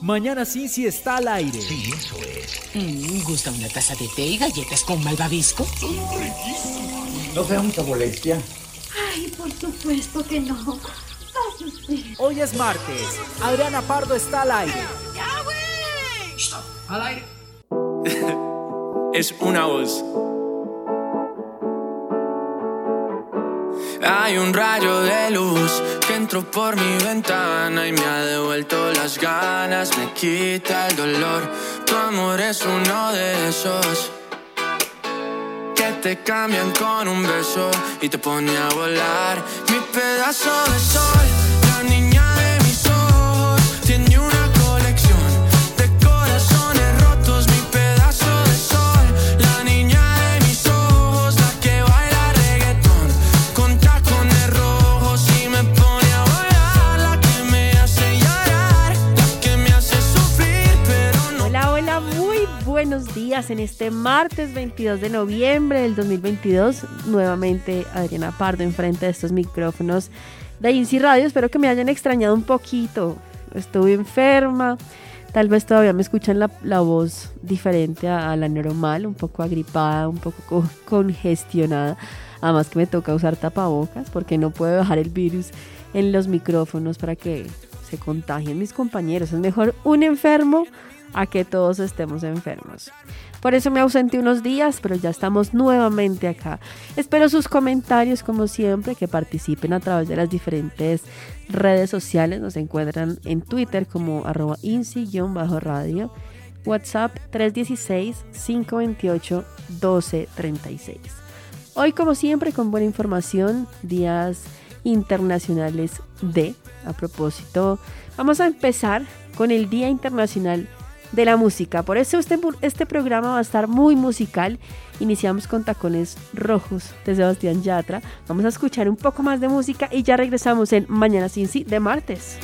Mañana Cincy está al aire. Sí, eso es. ¿Gusta una taza de té y galletas con malvavisco? Son riquísimos. No sea mucha molestia. Ay, por supuesto que no. Pase usted. Hoy es martes. Adriana Pardo está al aire. ¡Ya, güey! Stop. Al aire. Es una voz. Hay un rayo de luz que entró por mi ventana y me ha devuelto las ganas, me quita el dolor. Tu amor es uno de esos que te cambian con un beso y te pone a volar. Mi pedazo de sol, la niña de mis ojos, tiene una colección de corazones rotos. Mi pedazo de sol, la niña de mis ojos, la que baila reggaetón con tacones rojos y me pone a volar. La que me hace llorar, la que me hace sufrir, pero no. Hola, hola, muy buenos días en este martes 22 de noviembre del 2022. Nuevamente Adriana Pardo enfrente de estos micrófonos de INSI Radio. Espero que me hayan extrañado un poquito. Estuve enferma, tal vez todavía me escuchan la voz diferente a la normal, un poco agripada, un poco congestionada. Además que me toca usar tapabocas porque no puedo dejar el virus en los micrófonos para que se contagien mis compañeros. Es mejor un enfermo a que todos estemos enfermos. Por eso me ausenté unos días, pero ya estamos nuevamente acá. Espero sus comentarios, como siempre, que participen a través de las diferentes redes sociales. Nos encuentran en Twitter como @INSI_radio, WhatsApp 316-528-1236. Hoy, como siempre, con buena información, días internacionales a propósito, vamos a empezar con el Día Internacional de la Música. Por eso este programa va a estar muy musical. Iniciamos con Tacones Rojos de Sebastián Yatra. Vamos a escuchar un poco más de música y ya regresamos en Mañana Cincy de martes.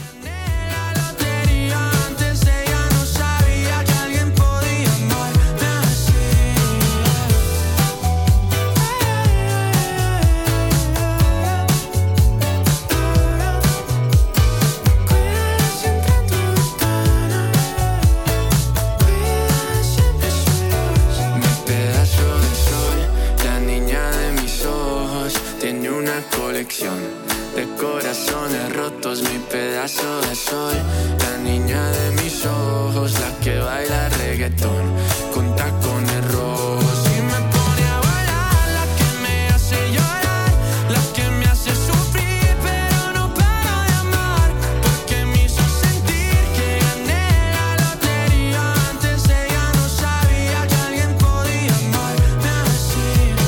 De corazones rotos, mi pedazo de sol, la niña de mis ojos, la que baila reggaetón con tacones rojos y me pone a bailar, la que me hace llorar, la que me hace sufrir, pero no paro de amar, porque me hizo sentir que gané la lotería. Antes ella no sabía que alguien podía amarme así.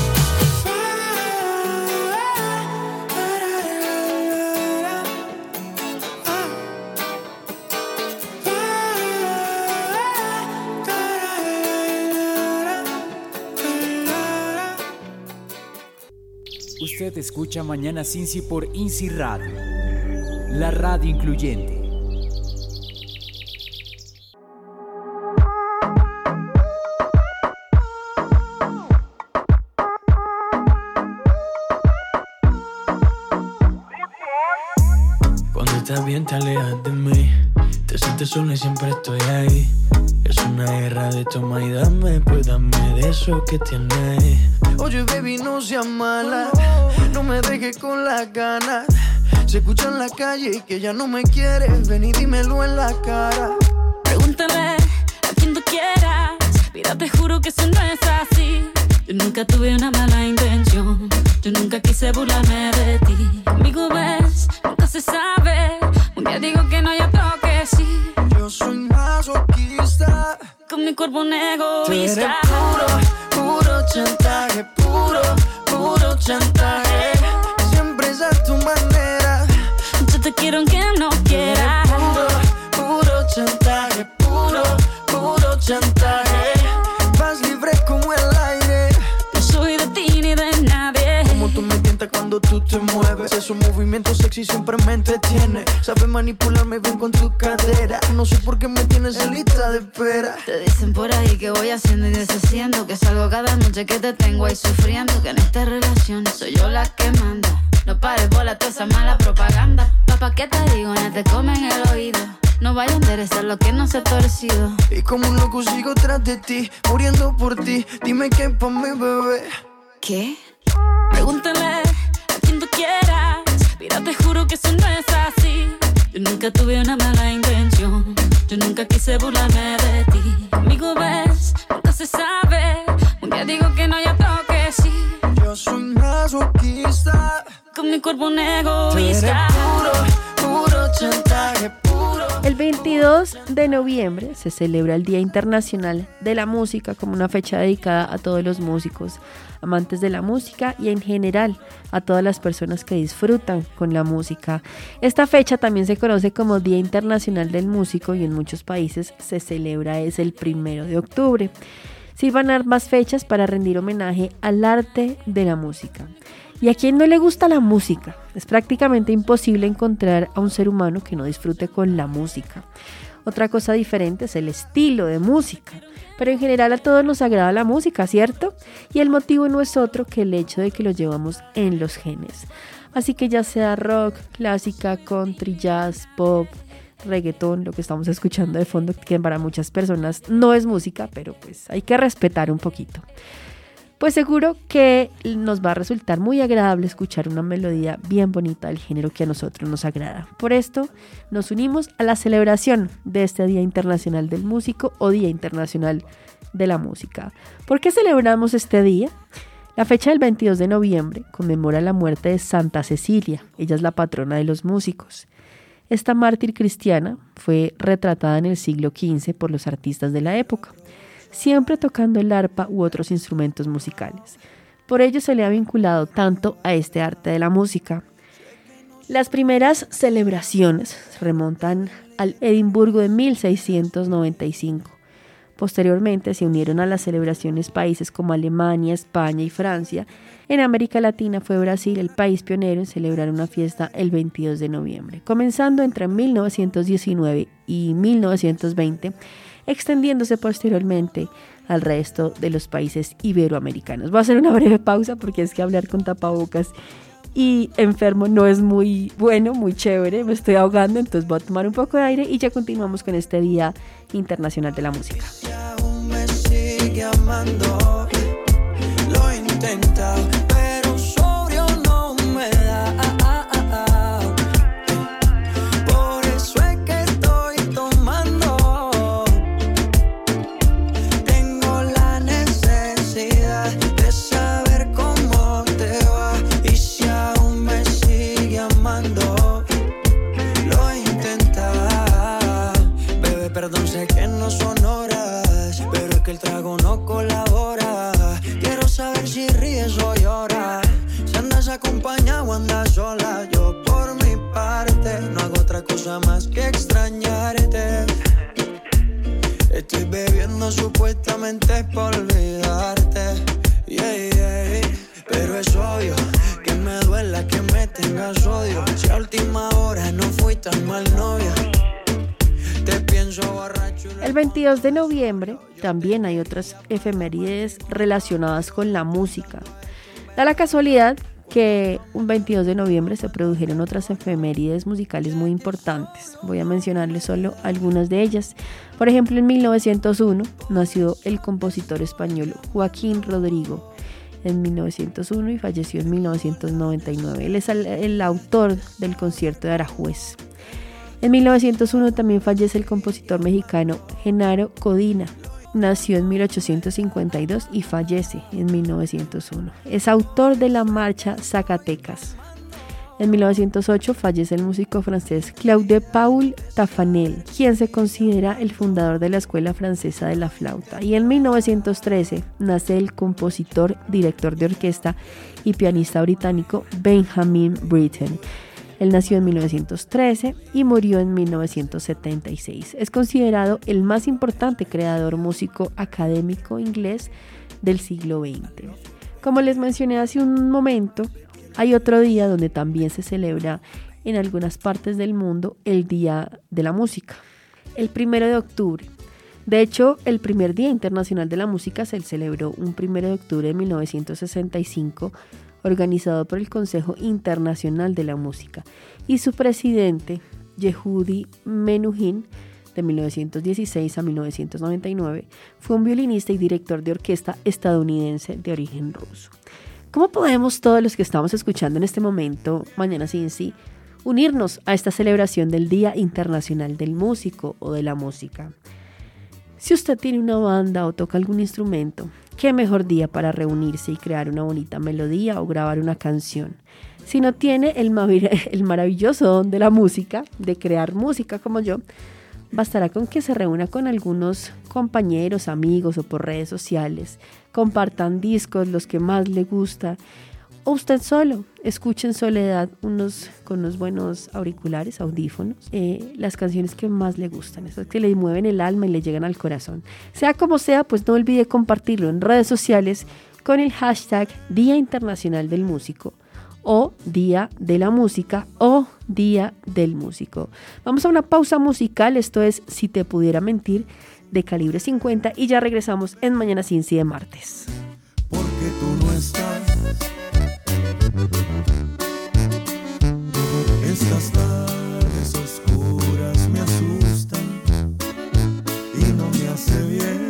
Usted escucha Mañana Cincy por INSI Radio, la radio incluyente. Cuando estás bien te alejas de mí, te sientes sola y siempre estoy ahí. Es una guerra de toma y dame, pues dame de eso que tienes. Oye baby, no seas mala, no me dejes con las ganas. Se escucha en la calle y que ya no me quieres, ven y dímelo en la cara. Pregúntale a quien tú quieras, mira te juro que eso no es así. Yo nunca tuve una mala intención, yo nunca quise burlarme de ti. Conmigo ves, nunca se sabe, un día digo que no, ya toque sí. Yo soy masoquista, con mi cuerpo un egoísta. tú eres puro chantaje, puro chantaje. Siempre es a tu manera. Yo te quiero aunque no quieras. Puro chantaje, puro chantaje. Vas libre como el aire. No soy de ti ni de nadie. Como tú me tientas cuando tú te mueves. Esos movimientos sexy siempre me entretiene. Sabes manipularme bien con tu cadera. No sé por qué me tienes en lista de espera. Te dicen por ahí que voy haciendo y deshaciendo, que salgo cada noche que te tengo ahí sufriendo, que en esta relación soy yo la que manda. No pares bola toda esa mala propaganda. Papá, ¿qué te digo? No te comen el oído. No vaya a enderezar lo que no se ha torcido. Y como un loco sigo tras de ti, muriendo por ti. Dime qué pa' mi bebé. ¿Qué? Pregúntale a quien tú quieras. Mira, te juro que eso no es así. Yo nunca tuve una mala intención. Yo nunca quise burlarme de ti. Conmigo ves, nunca se sabe. Un día digo que no, ya tengo que sí. Yo soy masoquista. Con mi cuerpo un egoísta. Puro chantaje, puro. El 22 de noviembre se celebra el Día Internacional de la Música como una fecha dedicada a todos los músicos, amantes de la música y en general a todas las personas que disfrutan con la música. Esta fecha también se conoce como Día Internacional del Músico y en muchos países se celebra el 1 de octubre. Sí van a haber más fechas para rendir homenaje al arte de la música. ¿Y a quién no le gusta la música? Es prácticamente imposible encontrar a un ser humano que no disfrute con la música. Otra cosa diferente es el estilo de música, pero en general a todos nos agrada la música, ¿cierto? Y el motivo no es otro que el hecho de que lo llevamos en los genes. Así que ya sea rock, clásica, country, jazz, pop, reggaetón, lo que estamos escuchando de fondo, que para muchas personas no es música, pero pues hay que respetar un poquito. Pues seguro que nos va a resultar muy agradable escuchar una melodía bien bonita del género que a nosotros nos agrada. Por esto nos unimos a la celebración de este Día Internacional del Músico o Día Internacional de la Música. ¿Por qué celebramos este día? La fecha del 22 de noviembre conmemora la muerte de Santa Cecilia. Ella es la patrona de los músicos. Esta mártir cristiana fue retratada en el siglo XV por los artistas de la época, siempre tocando el arpa u otros instrumentos musicales. Por ello se le ha vinculado tanto a este arte de la música. Las primeras celebraciones se remontan al Edimburgo de 1695. Posteriormente se unieron a las celebraciones países como Alemania, España y Francia. En América Latina fue Brasil el país pionero en celebrar una fiesta el 22 de noviembre, comenzando entre 1919 y 1920, extendiéndose posteriormente al resto de los países iberoamericanos. Voy a hacer una breve pausa porque es que hablar con tapabocas y enfermo no es muy bueno, muy chévere, me estoy ahogando, entonces voy a tomar un poco de aire y ya continuamos con este Día Internacional de la Música. Si aún me sigue amando, lo he intentado, pero sobrio no me da. Por eso es que estoy tomando. Tengo la necesidad de saber cómo te va. Y si aún me sigue amando, lo he intentado. Bebé, perdón, sé que no son horas, pero es que el trago no colabora. Quiero saber si ríes o lloras, si andas acompañado o andas sola. Yo por mi parte no hago otra cosa más que extrañarte. Estoy bebiendo supuestamente por olvidarte, yeah, yeah. Pero es obvio que me duela que me tengas odio. Si a última hora no fui tan mal novia, te pienso borracho. El 22 de noviembre también hay otras efemérides relacionadas con la música. Da la casualidad que un 22 de noviembre se produjeron otras efemérides musicales muy importantes. Voy a mencionarles solo algunas de ellas. Por ejemplo, en 1901 nació el compositor español Joaquín Rodrigo. En 1901 y falleció en 1999. Él es el autor del concierto de Aranjuez. En 1901 también fallece el compositor mexicano Genaro Codina. Nació en 1852 y fallece en 1901. Es autor de la marcha Zacatecas. En 1908 fallece el músico francés Claude Paul Tafanel, quien se considera el fundador de la Escuela Francesa de la Flauta. Y en 1913 nace el compositor, director de orquesta y pianista británico Benjamin Britten. Él nació en 1913 y murió en 1976. Es considerado el más importante creador músico académico inglés del siglo XX. Como les mencioné hace un momento, hay otro día donde también se celebra en algunas partes del mundo el Día de la Música, el 1 de octubre. De hecho, el primer Día Internacional de la Música se celebró un 1 de octubre de 1965, organizado por el Consejo Internacional de la Música, y su presidente Yehudi Menuhin, de 1916 a 1999, fue un violinista y director de orquesta estadounidense de origen ruso. ¿Cómo podemos todos los que estamos escuchando en este momento, Mañana Cincy, unirnos a esta celebración del Día Internacional del Músico o de la Música? Si usted tiene una banda o toca algún instrumento, qué mejor día para reunirse y crear una bonita melodía o grabar una canción. Si no tiene el maravilloso don de la música, de crear música como yo, bastará con que se reúna con algunos compañeros, amigos o por redes sociales, compartan discos, los que más le gusta, o usted solo, escuche en soledad con unos buenos audífonos, las canciones que más le gustan, esas que le mueven el alma y le llegan al corazón. Sea como sea, pues no olvide compartirlo en redes sociales con el hashtag Día Internacional del Músico, o Día de la Música, o Día del Músico. Vamos a una pausa musical, esto es Si te pudiera mentir, de Calibre 50, y ya regresamos en Mañana Cincy de martes. Porque tú no estás, estas tardes oscuras me asustan y no me hace bien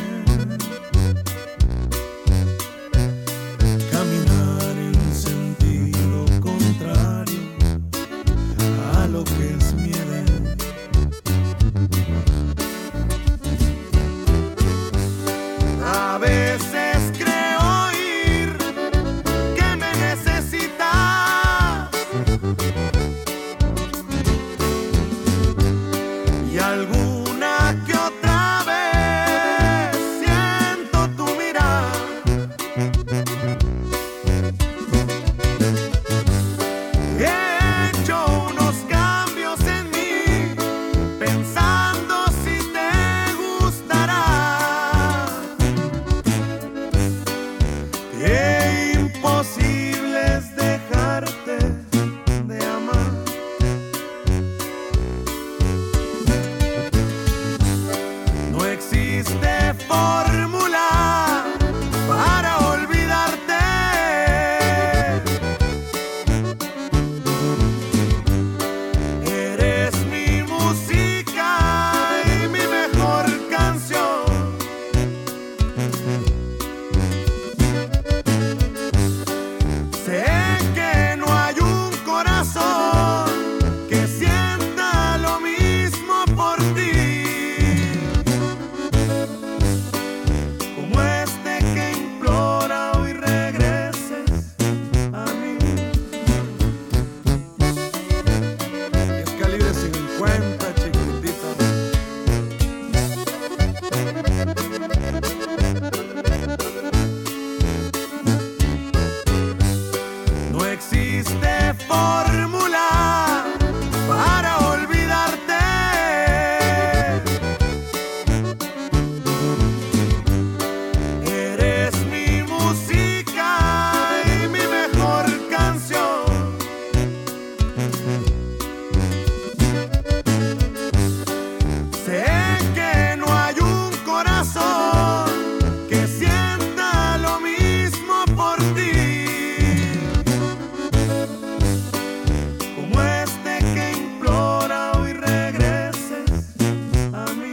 caminar en sentido contrario a lo que es mi edad. A veces creo ir que me necesitas y alguna que otra vez siento tu mirada. He hecho unos cambios en mí pensando si te gustará. Qué imposible es dejarte de amar. No existe fórmula para olvidarte. Eres mi música y mi mejor canción. Sé que no hay un corazón que sienta lo mismo por ti, como este que implora hoy regreses a mí. Y es Calibre 50, chiquitita. No existe fórmula para olvidarte. Eres mi música y mi mejor canción. Sé que no hay un corazón que sienta lo mismo por ti, como este que implora hoy regreses a mí.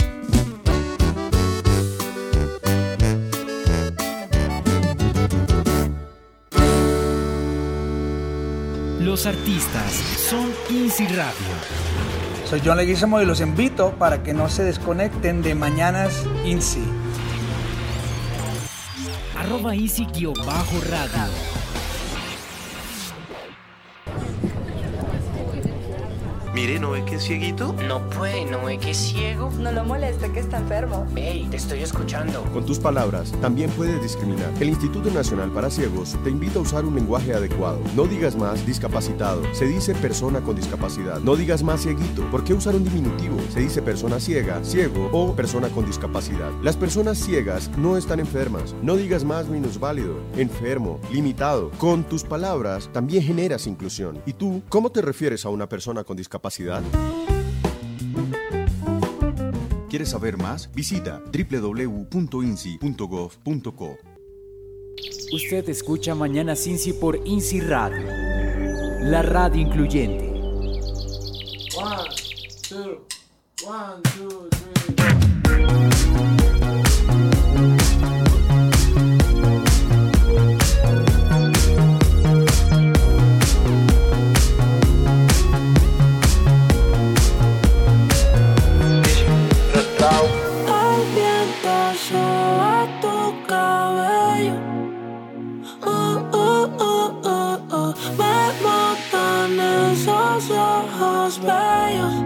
Los artistas son INSI Radio. Soy John Leguizamo y los invito para que no se desconecten de Mañanas INSI. @INSI_radio. Mire, ¿no ve que es cieguito? No puede, ¿no ve que es ciego? No lo moleste que está enfermo. Ey, te estoy escuchando. Con tus palabras, también puedes discriminar. El Instituto Nacional para Ciegos te invita a usar un lenguaje adecuado. No digas más discapacitado, se dice persona con discapacidad. No digas más cieguito, ¿por qué usar un diminutivo? Se dice persona ciega, ciego o persona con discapacidad. Las personas ciegas no están enfermas. No digas más minusválido, enfermo, limitado. Con tus palabras también generas inclusión. ¿Y tú, cómo te refieres a una persona con discapacidad? ¿Quieres saber más? Visita www.insi.gov.co. Usted escucha Mañana Cincy por INSI Radio, la radio incluyente. 1, 2, 3. El viento soba tu cabello. Me matan esos ojos bellos.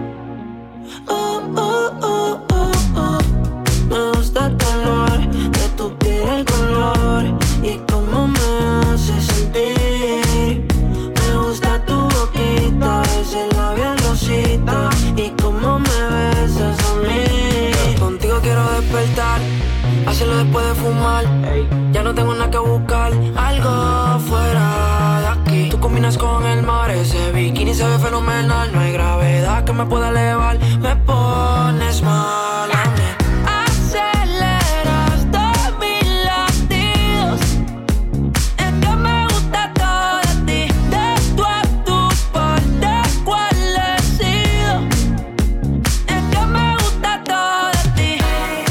Me gusta el color de tu piel, el color y cómo me hace sentir. Me gusta tu boquita, ese labial rosita y cómo me besas a mí. Contigo quiero despertar, hacerlo después de fumar. Ya no tengo nada que buscar, algo fuera de aquí. Tú combinas con el mar, ese bikini se ve fenomenal. No hay gravedad que me pueda elevar, me pones mal a mí. Aceleras todos mis latidos, es que me gusta todo de ti. De tú a tu parte, ¿cuál he sido? Es que me gusta todo de ti.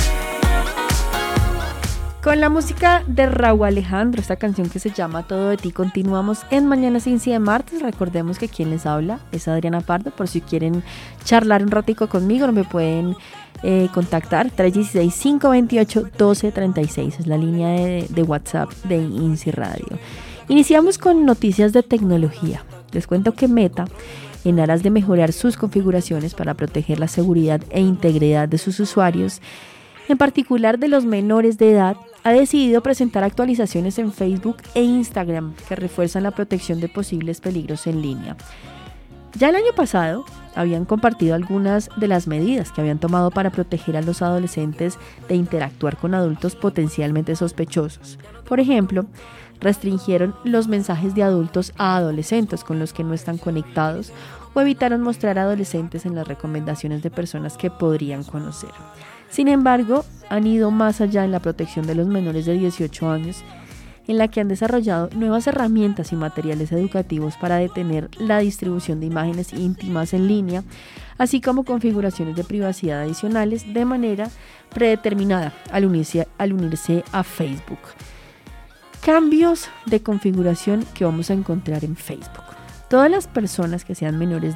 Con la música de Rauw Alejandro, esta canción que se llama Todo de ti, continuamos en Mañana Cincy de martes. Recordemos que quien les habla es Adriana Pardo. Por si quieren charlar un ratico conmigo, no me pueden contactar. 316-528-1236 es la línea de WhatsApp de INSI Radio. Iniciamos con noticias de tecnología. Les cuento que Meta, en aras de mejorar sus configuraciones para proteger la seguridad e integridad de sus usuarios, en particular de los menores de edad, ha decidido presentar actualizaciones en Facebook e Instagram que refuerzan la protección de posibles peligros en línea. Ya el año pasado habían compartido algunas de las medidas que habían tomado para proteger a los adolescentes de interactuar con adultos potencialmente sospechosos. Por ejemplo, restringieron los mensajes de adultos a adolescentes con los que no están conectados o evitaron mostrar a adolescentes en las recomendaciones de personas que podrían conocer. Sin embargo, han ido más allá en la protección de los menores de 18 años, en la que han desarrollado nuevas herramientas y materiales educativos para detener la distribución de imágenes íntimas en línea, así como configuraciones de privacidad adicionales de manera predeterminada al unirse a Facebook. Cambios de configuración que vamos a encontrar en Facebook. Todas las personas que sean menores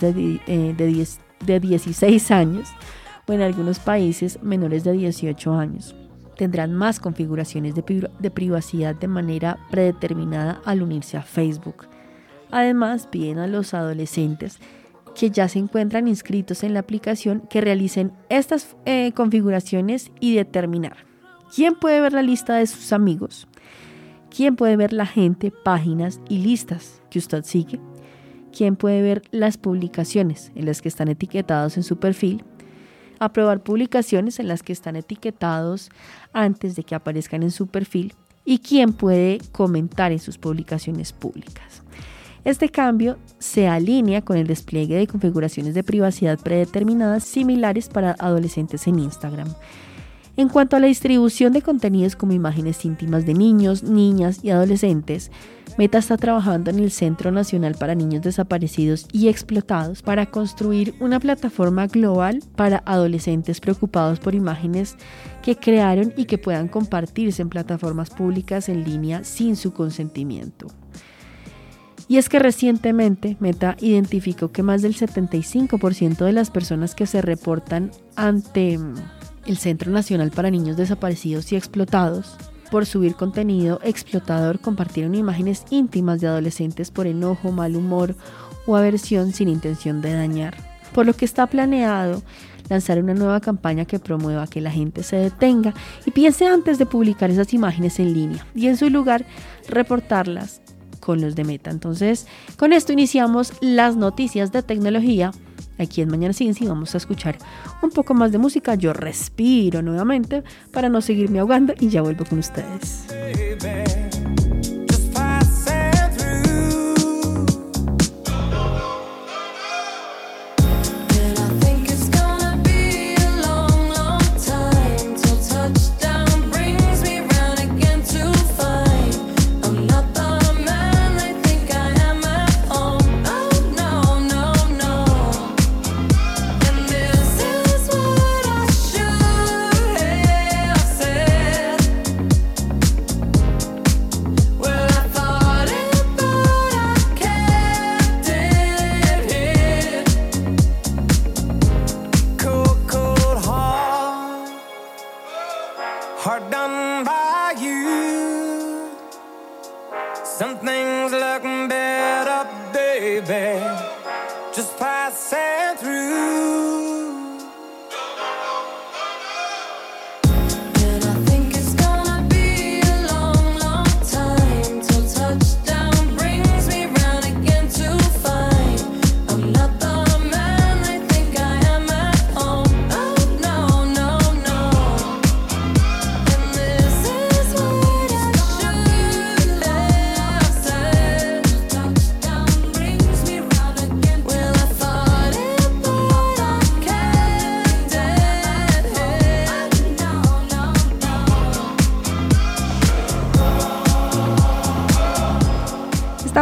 de 16 años o en algunos países menores de 18 años tendrán más configuraciones de privacidad de manera predeterminada al unirse a Facebook. Además, piden a los adolescentes que ya se encuentran inscritos en la aplicación que realicen estas configuraciones y determinar quién puede ver la lista de sus amigos, quién puede ver la gente, páginas y listas que usted sigue, quién puede ver las publicaciones en las que están etiquetados en su perfil, aprobar publicaciones en las que están etiquetados antes de que aparezcan en su perfil y quién puede comentar en sus publicaciones públicas. Este cambio se alinea con el despliegue de configuraciones de privacidad predeterminadas similares para adolescentes en Instagram. En cuanto a la distribución de contenidos como imágenes íntimas de niños, niñas y adolescentes, Meta está trabajando en el Centro Nacional para Niños Desaparecidos y Explotados para construir una plataforma global para adolescentes preocupados por imágenes que crearon y que puedan compartirse en plataformas públicas en línea sin su consentimiento. Y es que recientemente Meta identificó que más del 75% de las personas que se reportan ante el Centro Nacional para Niños Desaparecidos y Explotados por subir contenido explotador compartieron imágenes íntimas de adolescentes por enojo, mal humor o aversión sin intención de dañar. Por lo que está planeado lanzar una nueva campaña que promueva que la gente se detenga y piense antes de publicar esas imágenes en línea y en su lugar reportarlas con los de Meta. Entonces, con esto iniciamos las noticias de tecnología. Aquí en Mañana Cincy vamos a escuchar un poco más de música. Yo respiro nuevamente para no seguirme ahogando y ya vuelvo con ustedes. This is what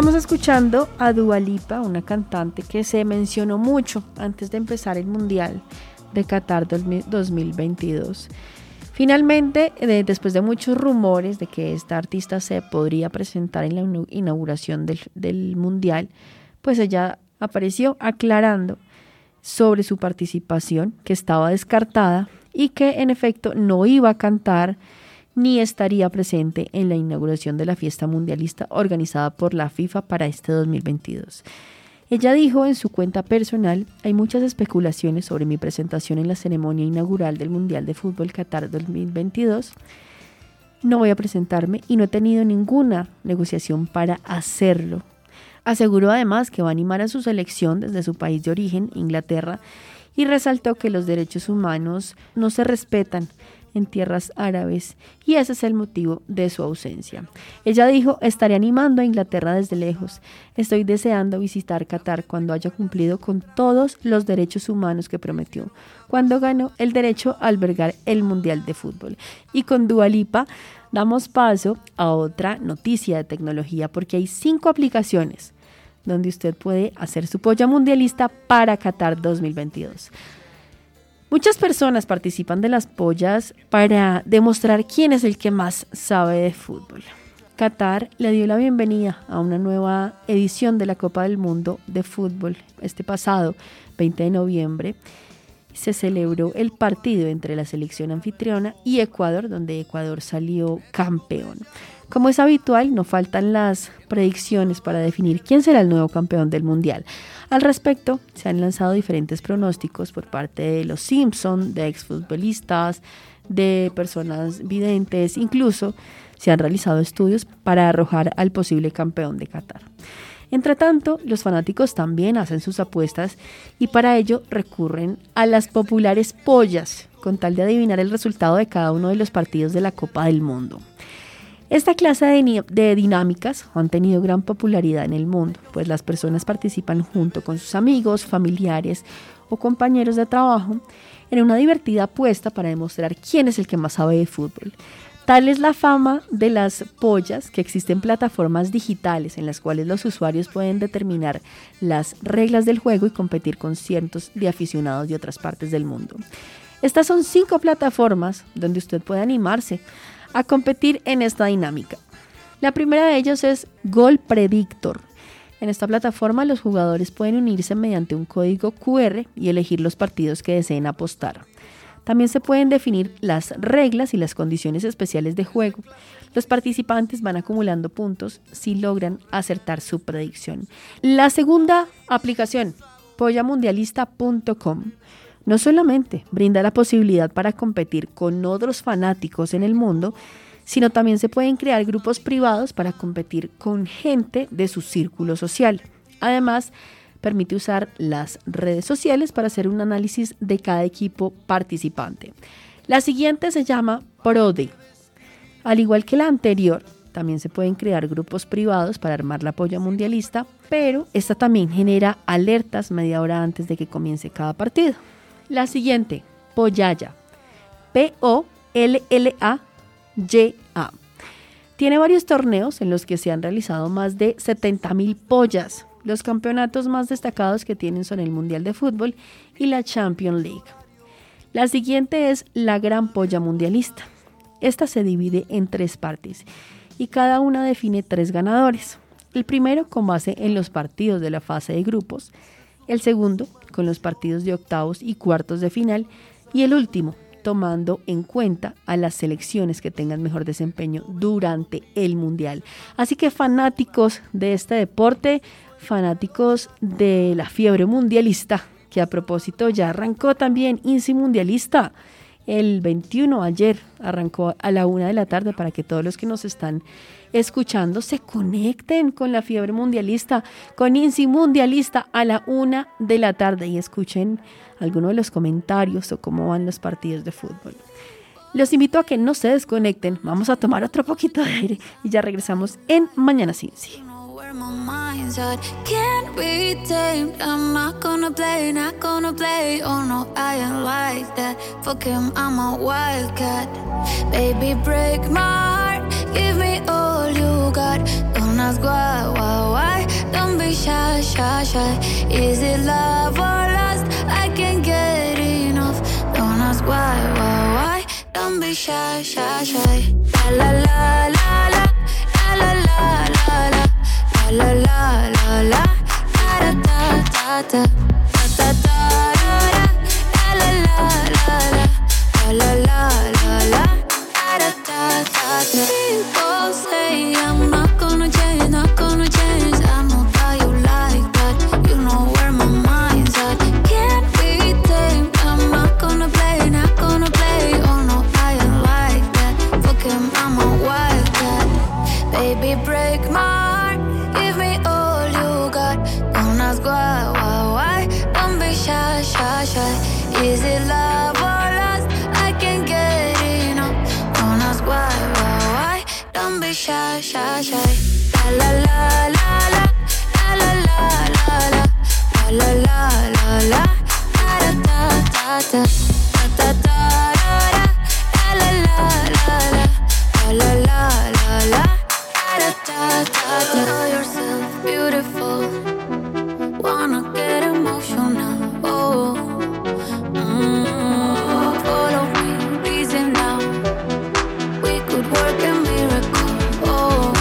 Estamos escuchando a Dua Lipa, una cantante que se mencionó mucho antes de empezar el Mundial de Qatar 2022. Finalmente, después de muchos rumores de que esta artista se podría presentar en la inauguración del Mundial, pues ella apareció aclarando sobre su participación, que estaba descartada y que en efecto no iba a cantar ni estaría presente en la inauguración de la fiesta mundialista organizada por la FIFA para este 2022. Ella dijo en su cuenta personal: hay muchas especulaciones sobre mi presentación en la ceremonia inaugural del Mundial de Fútbol Qatar 2022. No voy a presentarme y no he tenido ninguna negociación para hacerlo. Aseguró además que va a animar a su selección desde su país de origen, Inglaterra, y resaltó que los derechos humanos no se respetan en tierras árabes y ese es el motivo de su ausencia. Ella dijo: estaré animando a Inglaterra desde lejos. Estoy deseando visitar Qatar cuando haya cumplido con todos los derechos humanos que prometió, cuando ganó el derecho a albergar el Mundial de Fútbol. Y con Dua Lipa damos paso a otra noticia de tecnología, porque hay 5 aplicaciones donde usted puede hacer su polla mundialista para Qatar 2022. Muchas personas participan de las pollas para demostrar quién es el que más sabe de fútbol. Qatar le dio la bienvenida a una nueva edición de la Copa del Mundo de Fútbol. Este pasado 20 de noviembre se celebró el partido entre la selección anfitriona y Ecuador, donde Ecuador salió campeón. Como es habitual, no faltan las predicciones para definir quién será el nuevo campeón del Mundial. Al respecto, se han lanzado diferentes pronósticos por parte de los Simpson, de exfutbolistas, de personas videntes, incluso se han realizado estudios para arrojar al posible campeón de Qatar. Entre tanto, los fanáticos también hacen sus apuestas y para ello recurren a las populares pollas, con tal de adivinar el resultado de cada uno de los partidos de la Copa del Mundo. Esta clase de dinámicas han tenido gran popularidad en el mundo, pues las personas participan junto con sus amigos, familiares o compañeros de trabajo en una divertida apuesta para demostrar quién es el que más sabe de fútbol. Tal es la fama de las pollas que existen plataformas digitales en las cuales los usuarios pueden determinar las reglas del juego y competir con cientos de aficionados de otras partes del mundo. Estas son 5 plataformas donde usted puede animarse a competir en esta dinámica. La primera de ellas es Goal Predictor. En esta plataforma los jugadores pueden unirse mediante un código QR y elegir los partidos que deseen apostar. También se pueden definir las reglas y las condiciones especiales de juego. Los participantes van acumulando puntos si logran acertar su predicción. La segunda aplicación, pollamundialista.com, no solamente brinda la posibilidad para competir con otros fanáticos en el mundo, sino también se pueden crear grupos privados para competir con gente de su círculo social. Además, permite usar las redes sociales para hacer un análisis de cada equipo participante. La siguiente se llama Prode. Al igual que la anterior, también se pueden crear grupos privados para armar la polla mundialista, pero esta también genera alertas media hora antes de que comience cada partido. La siguiente, Pollaya. Pollaya. Tiene varios torneos en los que se han realizado más de 70,000 pollas. Los campeonatos más destacados que tienen son el Mundial de Fútbol y la Champions League. La siguiente es la Gran Polla Mundialista. Esta se divide en 3 partes y cada una define 3 ganadores. El primero con base en los partidos de la fase de grupos, el segundo con los partidos de octavos y cuartos de final y el último tomando en cuenta a las selecciones que tengan mejor desempeño durante el Mundial. Así que fanáticos de este deporte, fanáticos de la fiebre mundialista, que a propósito ya arrancó también INSI Mundialista. El 21 ayer arrancó a la 1 de la tarde para que todos los que nos están escuchando se conecten con la fiebre mundialista, con INSI Mundialista a la 1 de la tarde y escuchen algunos de los comentarios o cómo van los partidos de fútbol. Los invito a que no se desconecten, vamos a tomar otro poquito de aire y ya regresamos en Mañanas INSI. My mind's at can't be tamed. I'm not gonna play. Oh no, I ain't like that. Fuck him, I'm a wildcat. Baby, break my heart. Give me all you got. Don't ask why. be shy, shy, shy. Is it love or lust? I can't get enough. Don't ask why? Don't be shy, shy, shy. La la la la la la la la la la la la la da da da da da da da la la la la la la la la da da da da. People say I'm not gonna change, not gonna change. I know that you like that. You know where my mind's at. Can't be tamed. I'm not gonna play, not gonna play. Oh no, I ain't like that. Fuck him, I'm a wildcat. Baby, break my heart. Give me all you got. Don't ask why? Don't be shy, shy, shy. Is it love or lust? I can't get enough. Don't ask why? Don't be shy, shy, shy. La la la la la la la la la la la la la la da da da da da da da la la la la la la la la da da da da. Know yourself beautiful. Wanna get emotional. Oh, follow me, reason now. We could work a miracle. Oh,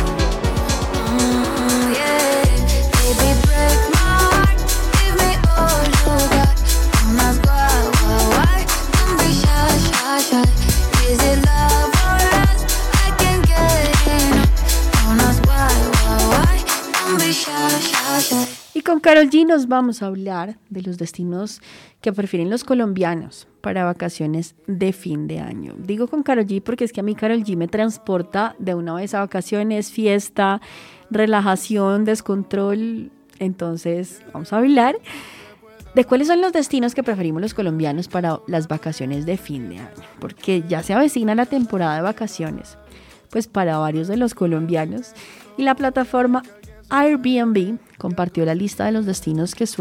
yeah. Baby, break my heart. Give me all you got. Don't ask why? Don't be shy, shy, shy. Is it love or lust? I can't get enough. Don't ask why? Don't be shy, shy, shy. Y con Karol G nos vamos a hablar de los destinos que prefieren los colombianos para vacaciones de fin de año. Digo con Karol G porque es que a mí Karol G me transporta de una vez a vacaciones, fiesta, relajación, descontrol. Entonces vamos a hablar de cuáles son los destinos que preferimos los colombianos para las vacaciones de fin de año. Porque ya se avecina la temporada de vacaciones, pues para varios de los colombianos. Y la plataforma Airbnb compartió la lista de los destinos que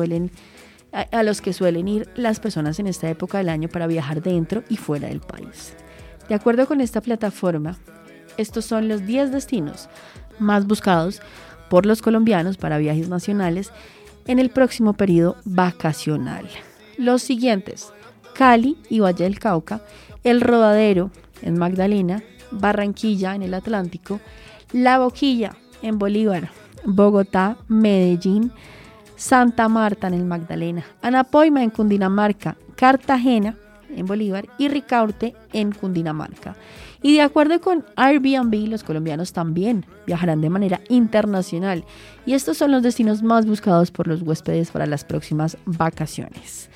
a los que suelen ir las personas en esta época del año para viajar dentro y fuera del país. De acuerdo con esta plataforma, estos son los 10 destinos más buscados por los colombianos para viajes nacionales en el próximo periodo vacacional. Los siguientes: Cali y Valle del Cauca, El Rodadero en Magdalena, Barranquilla en el Atlántico, La Boquilla en Bolívar, Bogotá, Medellín, Santa Marta en el Magdalena, Anapoima en Cundinamarca, Cartagena en Bolívar y Ricaurte en Cundinamarca. Y de acuerdo con Airbnb, los colombianos también viajarán de manera internacional y estos son los destinos más buscados por los huéspedes para las próximas vacaciones: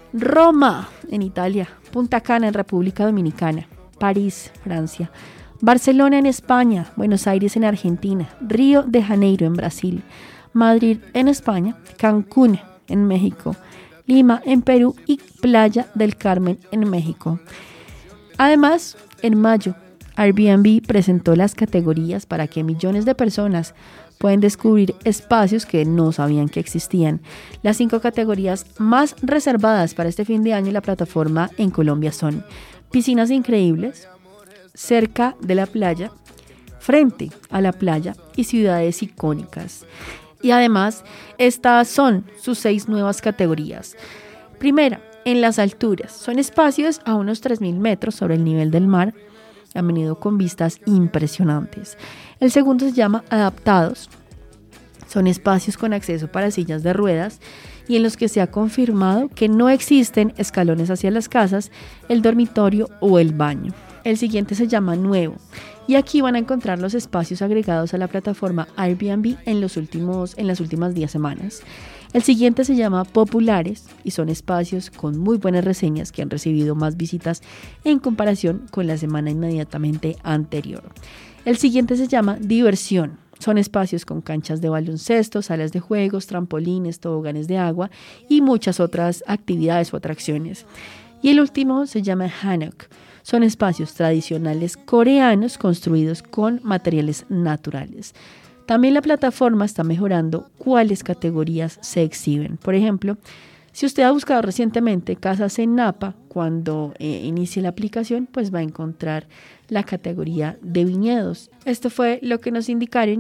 Roma en Italia, Punta Cana en República Dominicana, París, Francia, Barcelona en España, Buenos Aires en Argentina, Río de Janeiro en Brasil, Madrid en España, Cancún en México, Lima en Perú y Playa del Carmen en México. Además, en mayo, Airbnb presentó las categorías para que millones de personas puedan descubrir espacios que no sabían que existían. Las 5 categorías más reservadas para este fin de año en la plataforma en Colombia son: piscinas increíbles, cerca de la playa, frente a la playa y ciudades icónicas. Y además, estas son sus 6 nuevas categorías. Primera, en las alturas. Son espacios a unos 3.000 metros sobre el nivel del mar, a menudo con vistas impresionantes. El segundo se llama adaptados. Son espacios con acceso para sillas de ruedas y en los que se ha confirmado que no existen escalones hacia las casas, el dormitorio o el baño. El siguiente se llama nuevo y aquí van a encontrar los espacios agregados a la plataforma Airbnb en las últimas 10 semanas. El siguiente se llama populares y son espacios con muy buenas reseñas que han recibido más visitas en comparación con la semana inmediatamente anterior. El siguiente se llama diversión. Son espacios con canchas de baloncesto, salas de juegos, trampolines, toboganes de agua y muchas otras actividades o atracciones. Y el último se llama hanok. Son espacios tradicionales coreanos construidos con materiales naturales. También la plataforma está mejorando cuáles categorías se exhiben. Por ejemplo, si usted ha buscado recientemente casas en Napa, cuando inicie la aplicación, pues va a encontrar la categoría de viñedos. Esto fue lo que nos indicaron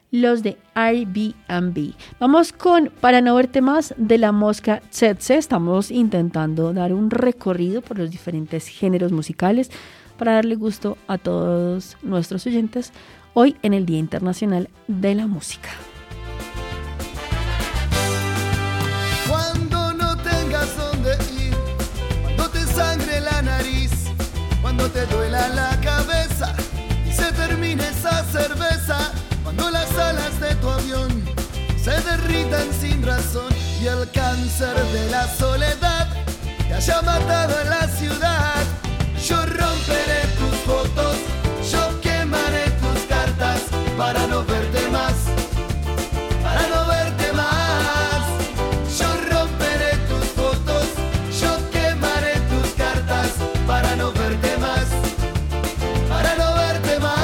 los de Airbnb. Vamos con Para no verte más de La Mosca Tsetse. Estamos intentando dar un recorrido por los diferentes géneros musicales para darle gusto a todos nuestros oyentes hoy en el Día Internacional de la Música. Cuando no tengas dónde ir, cuando te sangre la nariz, cuando te duela la cabeza y se termine esa cerveza, cuando las alas de tu avión se derritan sin razón y el cáncer de la soledad te haya matado en la ciudad, yo romperé tus fotos, yo quemaré tus cartas para no verte más, para no verte más. Yo romperé tus fotos, yo quemaré tus cartas para no verte más, para no verte más.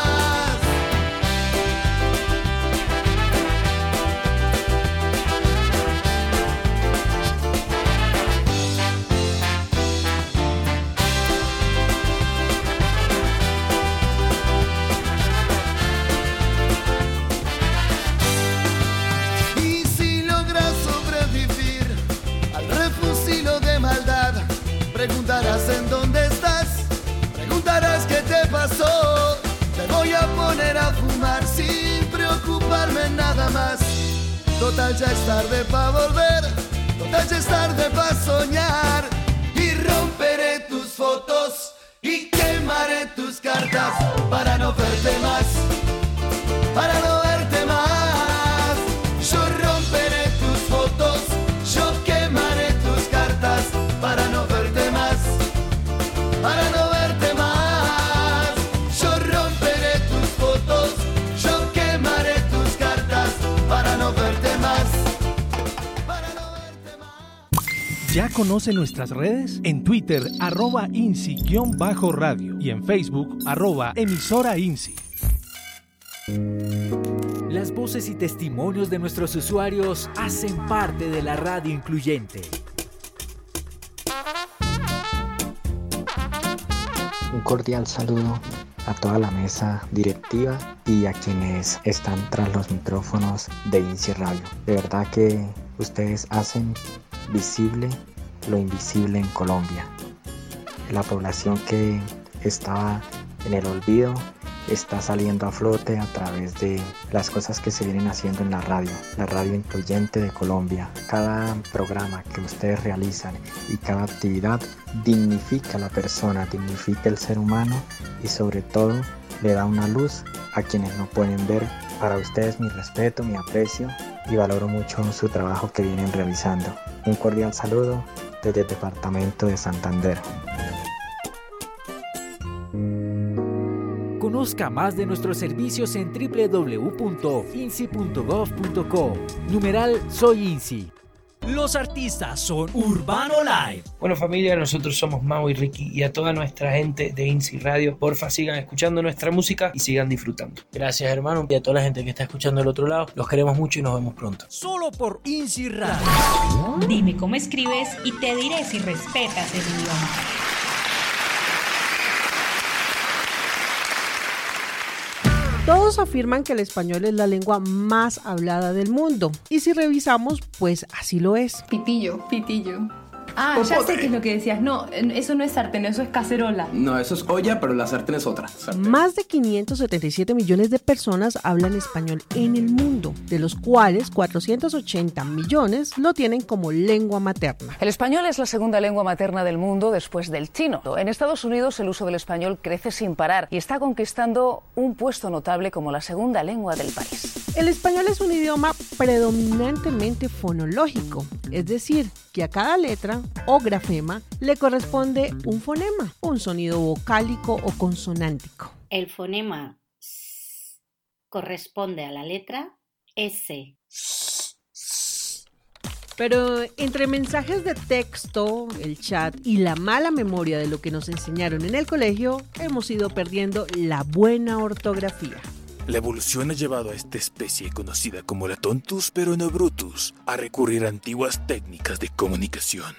Preguntarás en dónde estás, preguntarás qué te pasó. Te voy a poner a fumar sin preocuparme nada más. Total ya es tarde pa' volver, total ya es tarde pa' soñar. Y romperé tus fotos y quemaré tus cartas para no verte más, para no verte más. Yo romperé tus fotos, yo quemaré tus cartas para no verte más, para no verte más. Yo romperé tus fotos, yo quemaré tus cartas para no verte más, para no verte más. ¿Ya conoce nuestras redes? En Twitter, @INSI_radio y en Facebook, @emisoraINSI. Las voces y testimonios de nuestros usuarios hacen parte de la radio incluyente. Un cordial saludo a toda la mesa directiva y a quienes están tras los micrófonos de INSI Radio. De verdad que ustedes hacen visible lo invisible en Colombia. La población que estaba en el olvido está saliendo a flote a través de las cosas que se vienen haciendo en la radio incluyente de Colombia. Cada programa que ustedes realizan y cada actividad dignifica a la persona, dignifica el ser humano y sobre todo le da una luz a quienes no pueden ver. Para ustedes mi respeto, mi aprecio y valoro mucho su trabajo que vienen realizando. Un cordial saludo desde el departamento de Santander. Conozca más de nuestros servicios en www.insi.gov.co. Numeral Soy INSI. Los artistas son Urbano Live. Bueno, familia, nosotros somos Mau y Ricky y a toda nuestra gente de INSI Radio, porfa sigan escuchando nuestra música y sigan disfrutando. Gracias, hermano, y a toda la gente que está escuchando del otro lado. Los queremos mucho y nos vemos pronto. Solo por INSI Radio. Dime cómo escribes y te diré si respetas el idioma. Todos afirman que el español es la lengua más hablada del mundo. Y si revisamos, pues así lo es. Pitillo. Ah, ya sé qué es lo que decías. No, eso no es sartén, eso es cacerola. No, eso es olla, pero la sartén es otra. Sartén. Más de 577 millones de personas hablan español en el mundo, de los cuales 480 millones lo tienen como lengua materna. El español es la segunda lengua materna del mundo después del chino. En Estados Unidos el uso del español crece sin parar y está conquistando un puesto notable como la segunda lengua del país. El español es un idioma predominantemente fonológico, es decir, que a cada letra o grafema le corresponde un fonema, un sonido vocálico o consonántico. El fonema S corresponde a la letra S. Pero entre mensajes de texto, el chat y la mala memoria de lo que nos enseñaron en el colegio, hemos ido perdiendo la buena ortografía. La evolución ha llevado a esta especie conocida como la tontus pero no brutus a recurrir a antiguas técnicas de comunicación.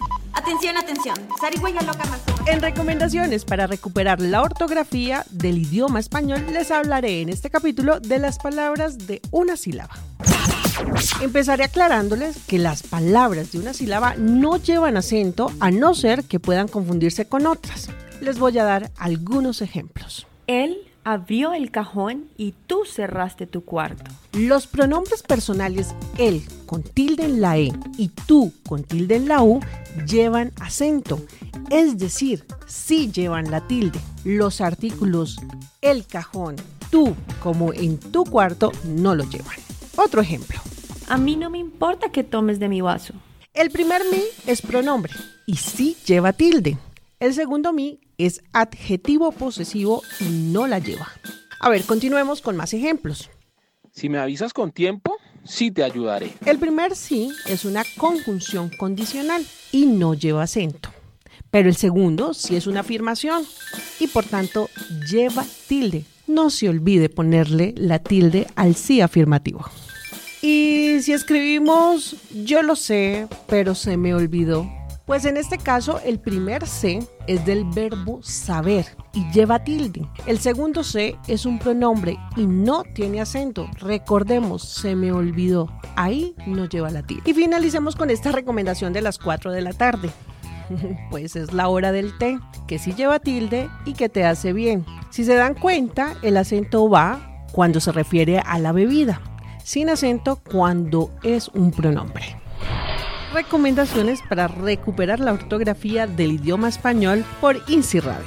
Atención, atención. Zarigüeya loca más. En recomendaciones para recuperar la ortografía del idioma español, les hablaré en este capítulo de las palabras de una sílaba. Empezaré aclarándoles que las palabras de una sílaba no llevan acento a no ser que puedan confundirse con otras. Les voy a dar algunos ejemplos. Él abrió el cajón y tú cerraste tu cuarto. Los pronombres personales él con tilde en la E y tú con tilde en la U llevan acento, es decir, sí llevan la tilde. Los artículos el cajón, tú como en tu cuarto no lo llevan. Otro ejemplo. A mí no me importa que tomes de mi vaso. El primer mi es pronombre y sí lleva tilde. El segundo mi es adjetivo posesivo y no la lleva. A ver, continuemos con más ejemplos. Si me avisas con tiempo, sí te ayudaré. El primer sí es una conjunción condicional y no lleva acento. Pero el segundo sí es una afirmación y por tanto lleva tilde. No se olvide ponerle la tilde al sí afirmativo. Y si escribimos yo lo sé, pero se me olvidó, pues en este caso el primer sé es del verbo saber y lleva tilde. El segundo sé es un pronombre y no tiene acento. Recordemos, se me olvidó. Ahí no lleva la tilde. Y finalicemos con esta recomendación de las 4 de la tarde. Pues es la hora del té, que sí lleva tilde y que te hace bien. Si se dan cuenta, el acento va cuando se refiere a la bebida, sin acento cuando es un pronombre. Recomendaciones para recuperar la ortografía del idioma español por INSI Radio.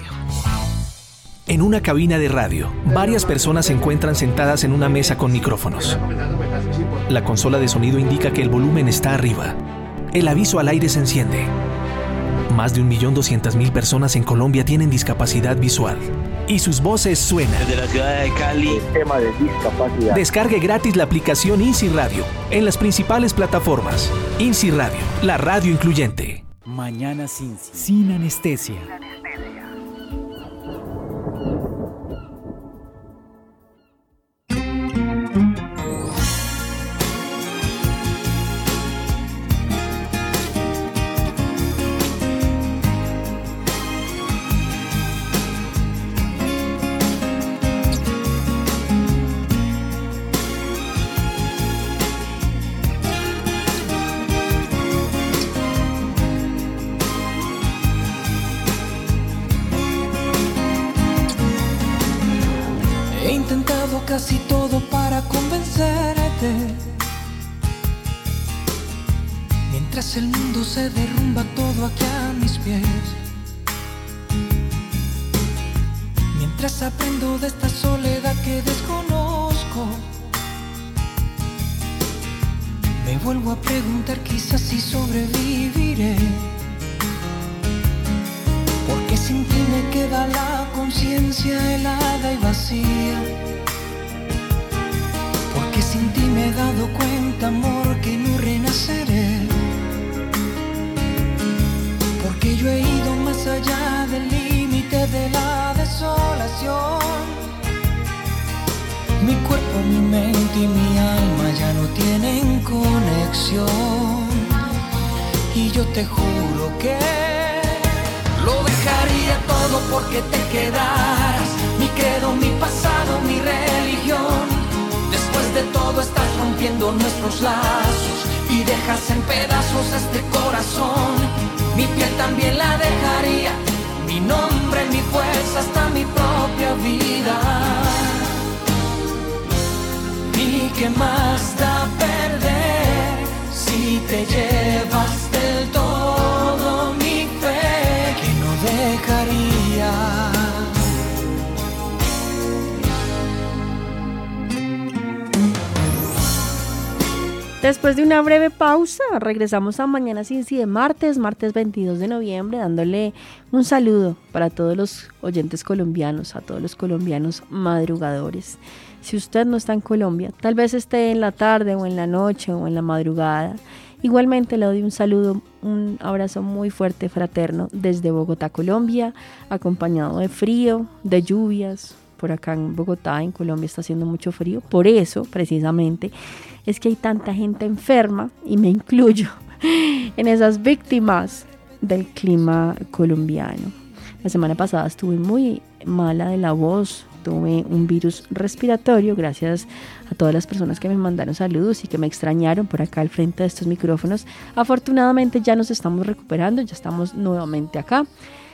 En una cabina de radio, varias personas se encuentran sentadas en una mesa con micrófonos. La consola de sonido indica que el volumen está arriba. El aviso al aire se enciende. Más de 1.200.000 personas en Colombia tienen discapacidad visual. Y sus voces suenan. Desde la ciudad de Cali, tema de discapacidad. Descargue gratis la aplicación INSI Radio en las principales plataformas. INSI Radio, la radio incluyente. Mañana sin anestesia. Casi todo para convencerte. Mientras el mundo se derrumba todo aquí a mis pies. Mientras aprendo de esta soledad que desconozco. Me vuelvo a preguntar quizás si sobreviviré. Porque sin ti me queda la conciencia helada y vacía. Porque sin ti me he dado cuenta, amor, que no renaceré. Porque yo he ido más allá del límite de la desolación. Mi cuerpo, mi mente y mi alma ya no tienen conexión. Y yo te juro que lo dejaría todo porque te quedaras. Mi credo, mi pasado, mi religión. Después de todo estás rompiendo nuestros lazos y dejas en pedazos este corazón. Mi piel también la dejaría, mi nombre, mi fuerza, hasta mi propia vida. ¿Y qué más da perder si te llevas del todo mi fe que no dejaría? Después de una breve pausa, regresamos a Mañana Sin de martes 22 de noviembre, dándole un saludo para todos los oyentes colombianos, a todos los colombianos madrugadores. Si usted no está en Colombia, tal vez esté en la tarde o en la noche o en la madrugada. Igualmente le doy un saludo, un abrazo muy fuerte, fraterno, desde Bogotá, Colombia, acompañado de frío, de lluvias. Por acá en Bogotá, en Colombia, está haciendo mucho frío. Por eso, precisamente, es que hay tanta gente enferma, y me incluyo en esas víctimas del clima colombiano. La semana pasada estuve muy mala de la voz, tuve un virus respiratorio, gracias a todas las personas que me mandaron saludos y que me extrañaron por acá al frente de estos micrófonos. Afortunadamente ya nos estamos recuperando, ya estamos nuevamente acá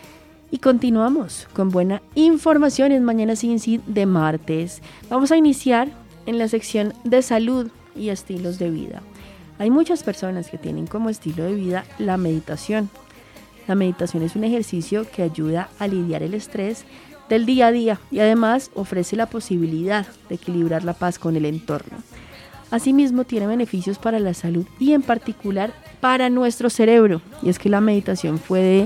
y continuamos con buena información en Mañanas Insi de martes. Vamos a iniciar en la sección de salud y estilos de vida. Hay muchas personas que tienen como estilo de vida la meditación. La meditación es un ejercicio que ayuda a lidiar el estrés del día a día y además ofrece la posibilidad de equilibrar la paz con el entorno. Asimismo, tiene beneficios para la salud y en particular para nuestro cerebro. Y es que la meditación puede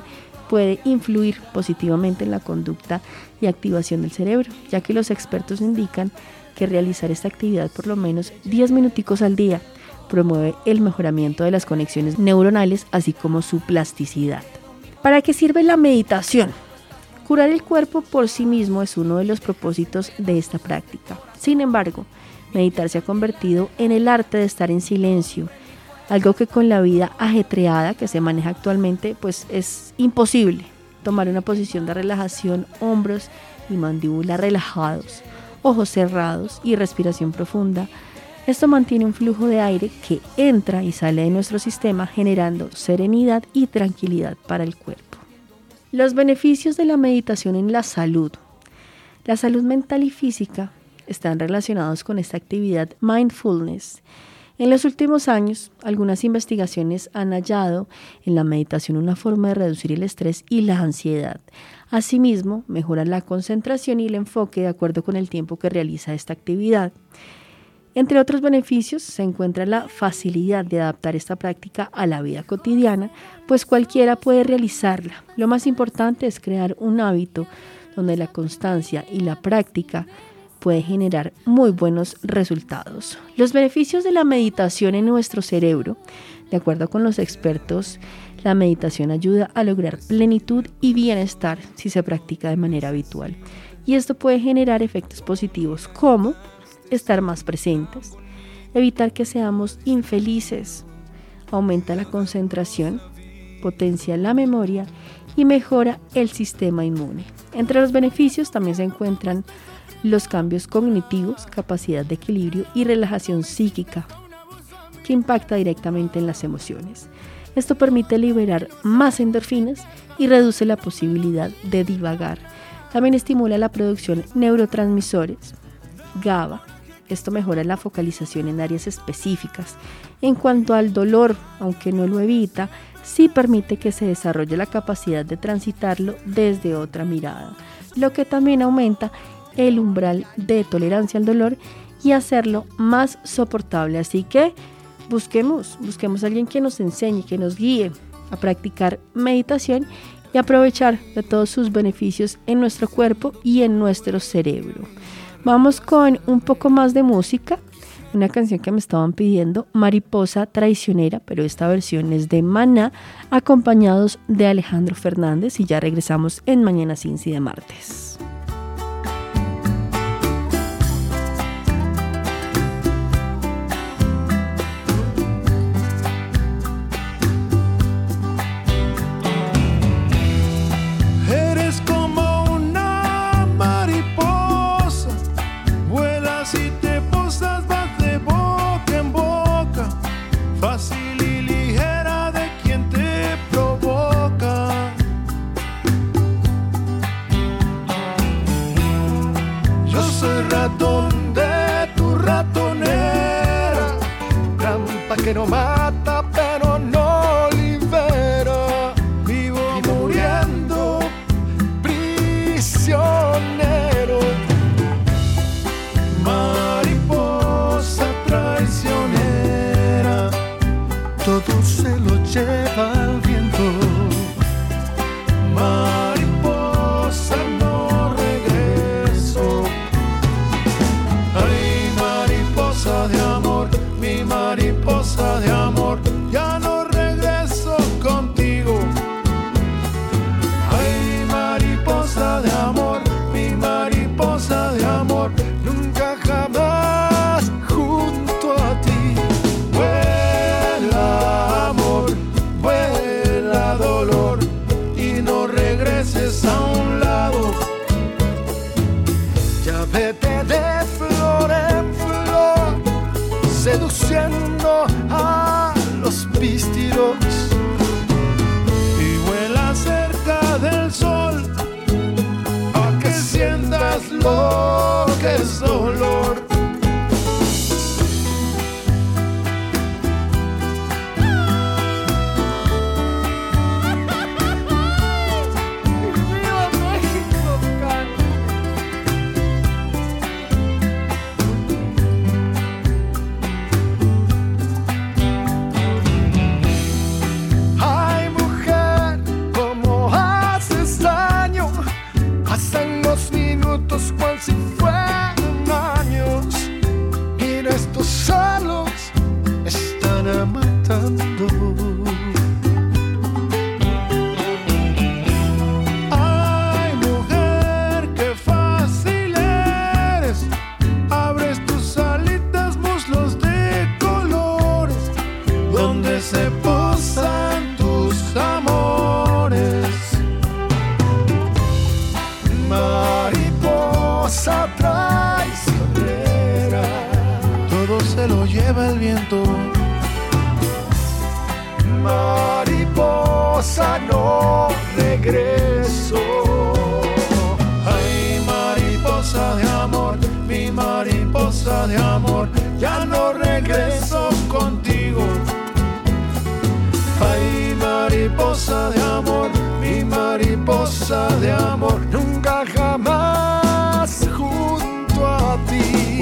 influir positivamente en la conducta y activación del cerebro, ya que los expertos indican que realizar esta actividad por lo menos 10 minuticos al día promueve el mejoramiento de las conexiones neuronales, así como su plasticidad. ¿Para qué sirve la meditación? Curar el cuerpo por sí mismo es uno de los propósitos de esta práctica. Sin embargo, meditar se ha convertido en el arte de estar en silencio, algo que con la vida ajetreada que se maneja actualmente, pues es imposible. Tomar una posición de relajación, hombros y mandíbula relajados, ojos cerrados y respiración profunda. Esto mantiene un flujo de aire que entra y sale de nuestro sistema, generando serenidad y tranquilidad para el cuerpo. Los beneficios de la meditación en la salud. La salud mental y física están relacionados con esta actividad mindfulness. En los últimos años, algunas investigaciones han hallado en la meditación una forma de reducir el estrés y la ansiedad. Asimismo, mejora la concentración y el enfoque de acuerdo con el tiempo que realiza esta actividad. Entre otros beneficios se encuentra la facilidad de adaptar esta práctica a la vida cotidiana, pues cualquiera puede realizarla. Lo más importante es crear un hábito donde la constancia y la práctica puede generar muy buenos resultados. Los beneficios de la meditación en nuestro cerebro. De acuerdo con los expertos, la meditación ayuda a lograr plenitud y bienestar si se practica de manera habitual. Y esto puede generar efectos positivos como estar más presentes, evitar que seamos infelices, aumenta la concentración, potencia la memoria y mejora el sistema inmune. Entre los beneficios también se encuentran los cambios cognitivos, capacidad de equilibrio y relajación psíquica, que impacta directamente en las emociones. Esto permite liberar más endorfinas y reduce la posibilidad de divagar. También estimula la producción de neurotransmisores, GABA. Esto mejora la focalización en áreas específicas. En cuanto al dolor, aunque no lo evita, sí permite que se desarrolle la capacidad de transitarlo desde otra mirada, lo que también aumenta el umbral de tolerancia al dolor y hacerlo más soportable. Así que busquemos a alguien que nos enseñe, que nos guíe a practicar meditación y aprovechar de todos sus beneficios en nuestro cuerpo y en nuestro cerebro. Vamos con un poco más de música, una canción que me estaban pidiendo, Mariposa Traicionera, pero esta versión es de Maná, acompañados de Alejandro Fernández, y ya regresamos en Mañanas Insi de martes. Que no mata pero no libera, vivo muriendo prisionero. Mariposa traicionera, todo se lo lleva el viento. Mariposa no regreso. Ay, mariposa de amor, mi mariposa de amor. lo que es dolor. Cual si fueran años, y estos celos están matando. Ay, mujer, qué fácil eres. Abres tus alitas, muslos de colores, donde se posan tus amores. Mariposa traicionera, todo se lo lleva el viento. Mariposa, no regreso. Ay, mariposa de amor, mi mariposa de amor, ya no regreso contigo. Ay, mariposa de amor, mi mariposa de amor, nunca jamás junto a ti.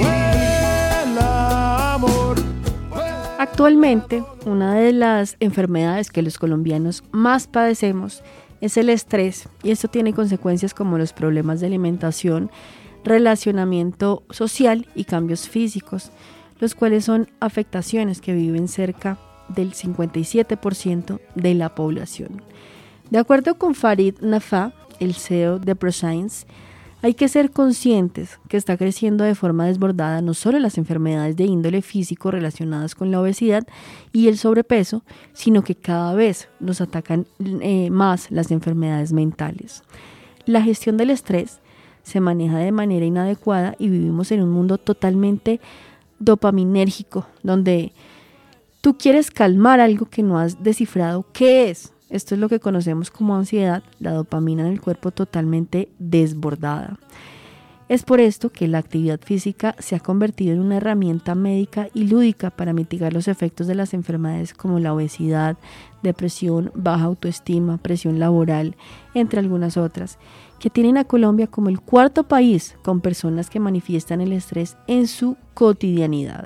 Vuela, amor. Actualmente, una de las enfermedades que los colombianos más padecemos es el estrés, y esto tiene consecuencias como los problemas de alimentación, relacionamiento social y cambios físicos, los cuales son afectaciones que viven cerca del 57% de la población. De acuerdo con Farid Nafaa, el CEO de ProScience, hay que ser conscientes que está creciendo de forma desbordada no solo las enfermedades de índole físico relacionadas con la obesidad y el sobrepeso, sino que cada vez nos atacan más las enfermedades mentales. La gestión del estrés se maneja de manera inadecuada y vivimos en un mundo totalmente dopaminérgico, donde tú quieres calmar algo que no has descifrado qué es. Esto es lo que conocemos como ansiedad, la dopamina en el cuerpo totalmente desbordada. Es por esto que la actividad física se ha convertido en una herramienta médica y lúdica para mitigar los efectos de las enfermedades como la obesidad, depresión, baja autoestima, presión laboral, entre algunas otras, que tienen a Colombia como el cuarto país con personas que manifiestan el estrés en su cotidianidad.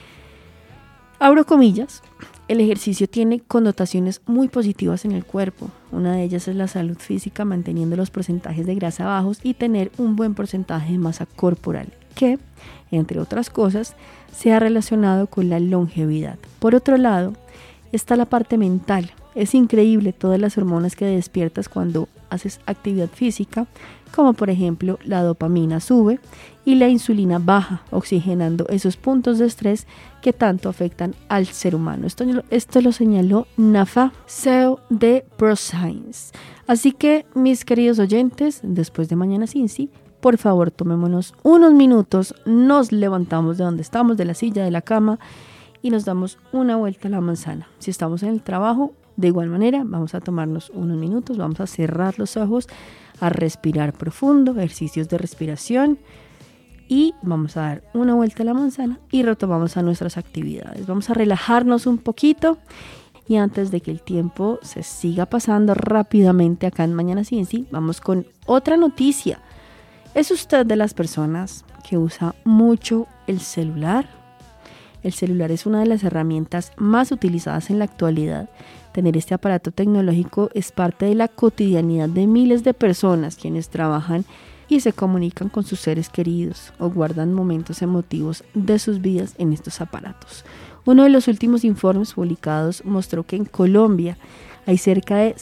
Abro comillas. El ejercicio tiene connotaciones muy positivas en el cuerpo. Una de ellas es la salud física, manteniendo los porcentajes de grasa bajos y tener un buen porcentaje de masa corporal, que, entre otras cosas, se ha relacionado con la longevidad. Por otro lado, está la parte mental. Es increíble todas las hormonas que despiertas cuando haces actividad física, como por ejemplo la dopamina sube y la insulina baja, oxigenando esos puntos de estrés que tanto afectan al ser humano. Esto lo señaló Nafaa, CEO de ProScience. Así que, mis queridos oyentes, después de Mañana Cincy, por favor tomémonos unos minutos, nos levantamos de donde estamos, de la silla, de la cama, y nos damos una vuelta a la manzana. Si estamos en el trabajo, de igual manera, vamos a tomarnos unos minutos, vamos a cerrar los ojos, a respirar profundo, ejercicios de respiración, y vamos a dar una vuelta a la manzana y retomamos a nuestras actividades. Vamos a relajarnos un poquito, y antes de que el tiempo se siga pasando rápidamente acá en Mañana Cincy, vamos con otra noticia. ¿Es usted de las personas que usa mucho el celular? El celular es una de las herramientas más utilizadas en la actualidad. Tener este aparato tecnológico es parte de la cotidianidad de miles de personas quienes trabajan y se comunican con sus seres queridos o guardan momentos emotivos de sus vidas en estos aparatos. Uno de los últimos informes publicados mostró que en Colombia hay cerca de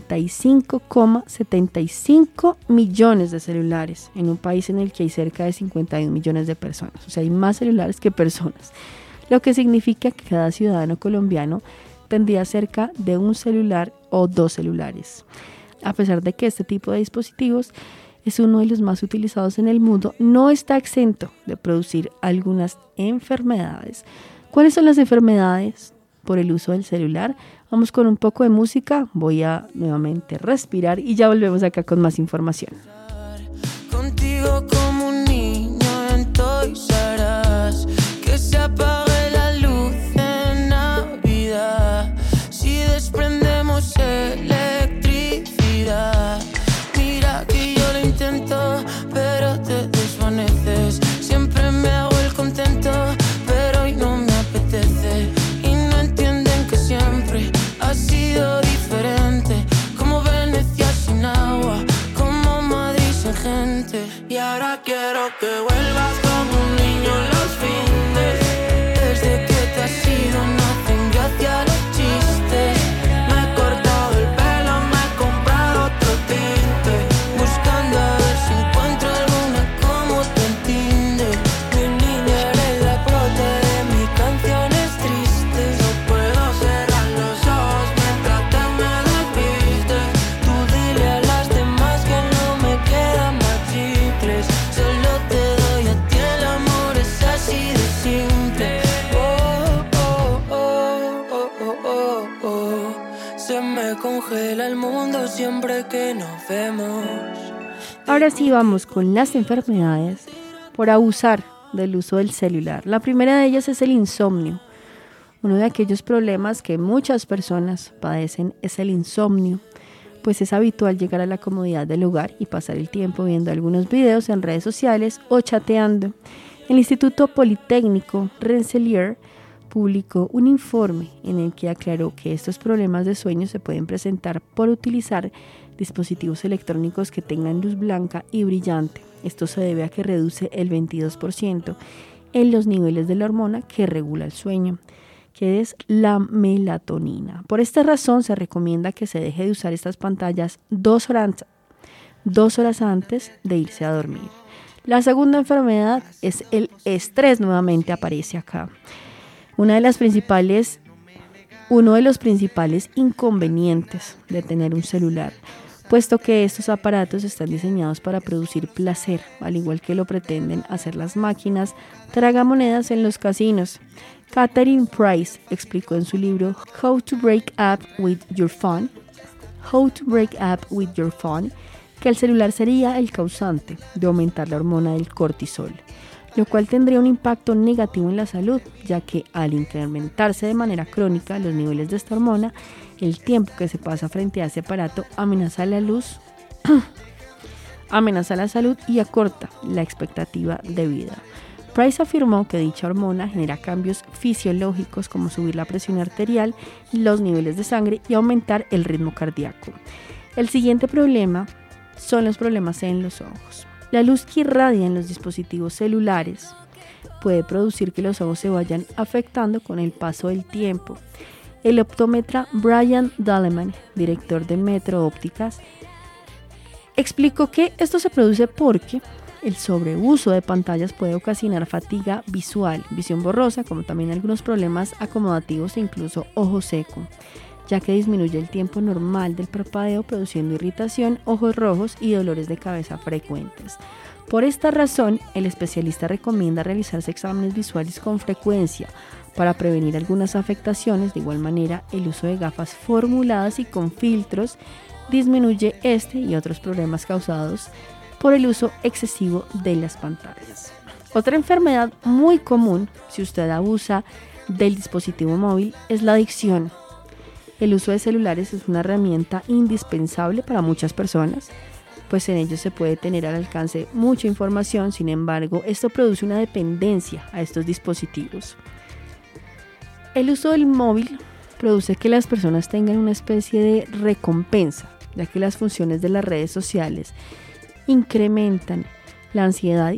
65,75 millones de celulares en un país en el que hay cerca de 51 millones de personas. O sea, hay más celulares que personas, lo que significa que cada ciudadano colombiano tendría cerca de un celular o dos celulares. A pesar de que este tipo de dispositivos es uno de los más utilizados en el mundo, no está exento de producir algunas enfermedades. ¿Cuáles son las enfermedades por el uso del celular? Vamos con un poco de música, voy a nuevamente respirar y ya volvemos acá con más información. Contigo como un se apague la luz en Navidad, si desprendemos electricidad. Mira que yo lo intento, pero te desvaneces. Siempre me hago el contento, pero hoy no me apetece. Y no entienden que siempre ha sido diferente, como Venecia sin agua, como Madrid sin gente. Y ahora quiero que vuelvas como un niño los fines. Desde que te has ido no hacen gracia los chistes. Me he cortado el pelo, me he comprado otro tinte, buscando a ver si encuentro alguna como te entiende. Mi niña eres la prota de mis canciones tristes. No puedo cerrar los ojos mientras te me desvistes. Tú dile a las demás que no me quedan más chicles. Solo te doy a ti, el amor es así de simple. Se me congela el mundo siempre que nos vemos. Ahora sí vamos con las enfermedades por abusar del uso del celular. La primera de ellas es el insomnio. Uno de aquellos problemas que muchas personas padecen es el insomnio, pues es habitual llegar a la comodidad del hogar y pasar el tiempo viendo algunos videos en redes sociales o chateando. El Instituto Politécnico Rensselaer publicó un informe en el que aclaró que estos problemas de sueño se pueden presentar por utilizar dispositivos electrónicos que tengan luz blanca y brillante. Esto se debe a que reduce el 22% en los niveles de la hormona que regula el sueño, que es la melatonina. Por esta razón se recomienda que se deje de usar estas pantallas 2 horas antes de irse a dormir. La segunda enfermedad es el estrés, nuevamente aparece acá. Uno de los principales inconvenientes de tener un celular, puesto que estos aparatos están diseñados para producir placer, al igual que lo pretenden hacer las máquinas tragamonedas en los casinos. Catherine Price explicó en su libro How to Break Up with Your Phone, que el celular sería el causante de aumentar la hormona del cortisol, lo cual tendría un impacto negativo en la salud, ya que al incrementarse de manera crónica los niveles de esta hormona, el tiempo que se pasa frente a ese aparato amenaza la salud y acorta la expectativa de vida. Price afirmó que dicha hormona genera cambios fisiológicos como subir la presión arterial, los niveles de sangre y aumentar el ritmo cardíaco. El siguiente problema son los problemas en los ojos. La luz que irradia en los dispositivos celulares puede producir que los ojos se vayan afectando con el paso del tiempo. El optómetra Brian Daleman, director de Metro Ópticas, explicó que esto se produce porque el sobreuso de pantallas puede ocasionar fatiga visual, visión borrosa, como también algunos problemas acomodativos e incluso ojo seco, ya que disminuye el tiempo normal del parpadeo, produciendo irritación, ojos rojos y dolores de cabeza frecuentes. Por esta razón, el especialista recomienda realizarse exámenes visuales con frecuencia para prevenir algunas afectaciones. De igual manera, el uso de gafas formuladas y con filtros disminuye este y otros problemas causados por el uso excesivo de las pantallas. Otra enfermedad muy común, si usted abusa del dispositivo móvil, es la adicción. El uso de celulares es una herramienta indispensable para muchas personas, pues en ellos se puede tener al alcance mucha información. Sin embargo, esto produce una dependencia a estos dispositivos. El uso del móvil produce que las personas tengan una especie de recompensa, ya que las funciones de las redes sociales incrementan la ansiedad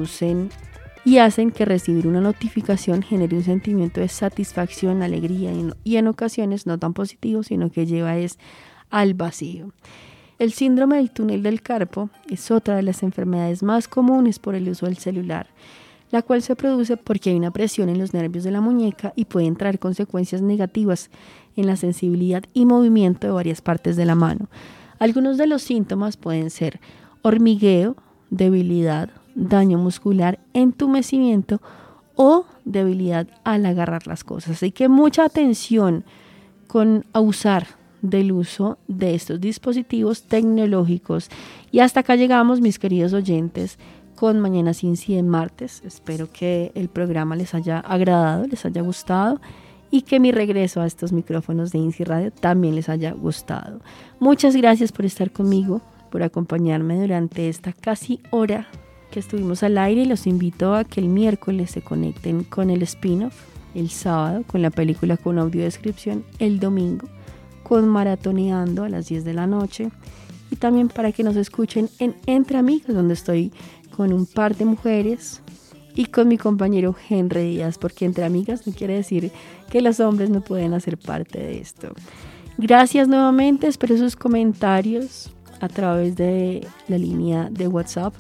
y hacen que recibir una notificación genere un sentimiento de satisfacción, alegría y en ocasiones no tan positivo, sino que lleva al vacío. El síndrome del túnel del carpo es otra de las enfermedades más comunes por el uso del celular, la cual se produce porque hay una presión en los nervios de la muñeca y pueden traer consecuencias negativas en la sensibilidad y movimiento de varias partes de la mano. Algunos de los síntomas pueden ser hormigueo, debilidad, daño muscular, entumecimiento o debilidad al agarrar las cosas. Así que mucha atención con abusar del uso de estos dispositivos tecnológicos. Y hasta acá llegamos, mis queridos oyentes, con Mañanas INSI de martes. Espero que el programa les haya agradado, les haya gustado y que mi regreso a estos micrófonos de INSI Radio también les haya gustado. Muchas gracias por estar conmigo, por acompañarme durante esta casi hora que estuvimos al aire, y los invito a que el miércoles se conecten con el spin-off, el sábado con la película con audiodescripción, el domingo con Maratoneando a las 10 de la noche, y también para que nos escuchen en Entre Amigas, donde estoy con un par de mujeres y con mi compañero Henry Díaz, porque Entre Amigas no quiere decir que los hombres no pueden hacer parte de esto. Gracias nuevamente, espero sus comentarios a través de la línea de WhatsApp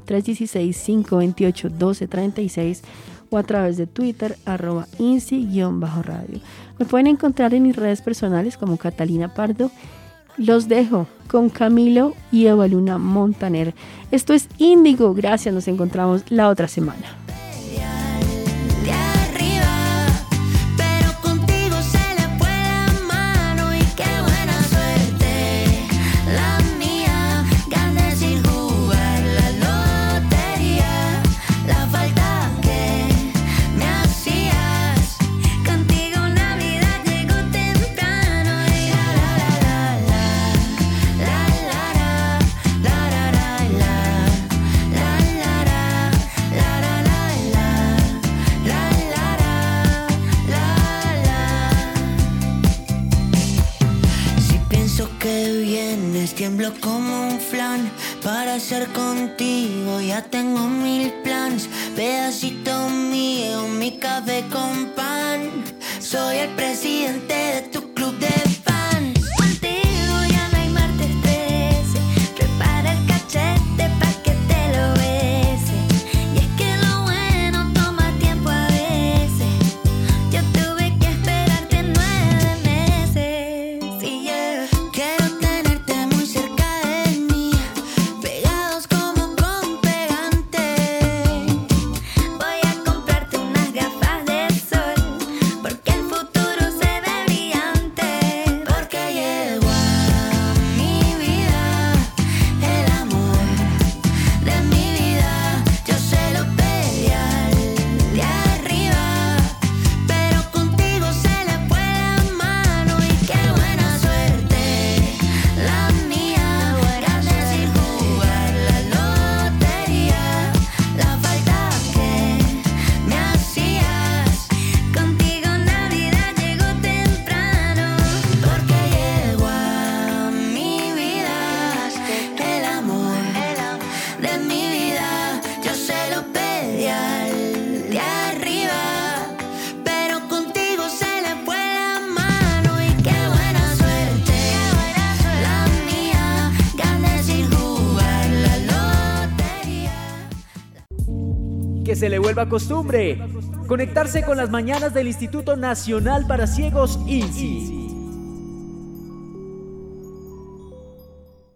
316-528-1236 o a través de Twitter @INSI_radio. Me pueden encontrar en mis redes personales como Catalina Pardo. Los dejo con Camilo y Eva Luna Montaner. Esto es Índigo, gracias, nos encontramos la otra semana. Tiemblo como un flan para estar contigo, ya tengo 1000 planes. Pedacito mío, mi café con pan. Soy el presidente de tu club de fans. Contigo ya no hay martes 13. Prepara el cachete pa' que te lo bese. Y es que lo bueno toma tiempo a veces. Yo tuve que esperarte 9 meses. Y yeah, quiero que se le vuelva costumbre conectarse con las mañanas del Instituto Nacional para Ciegos INSI.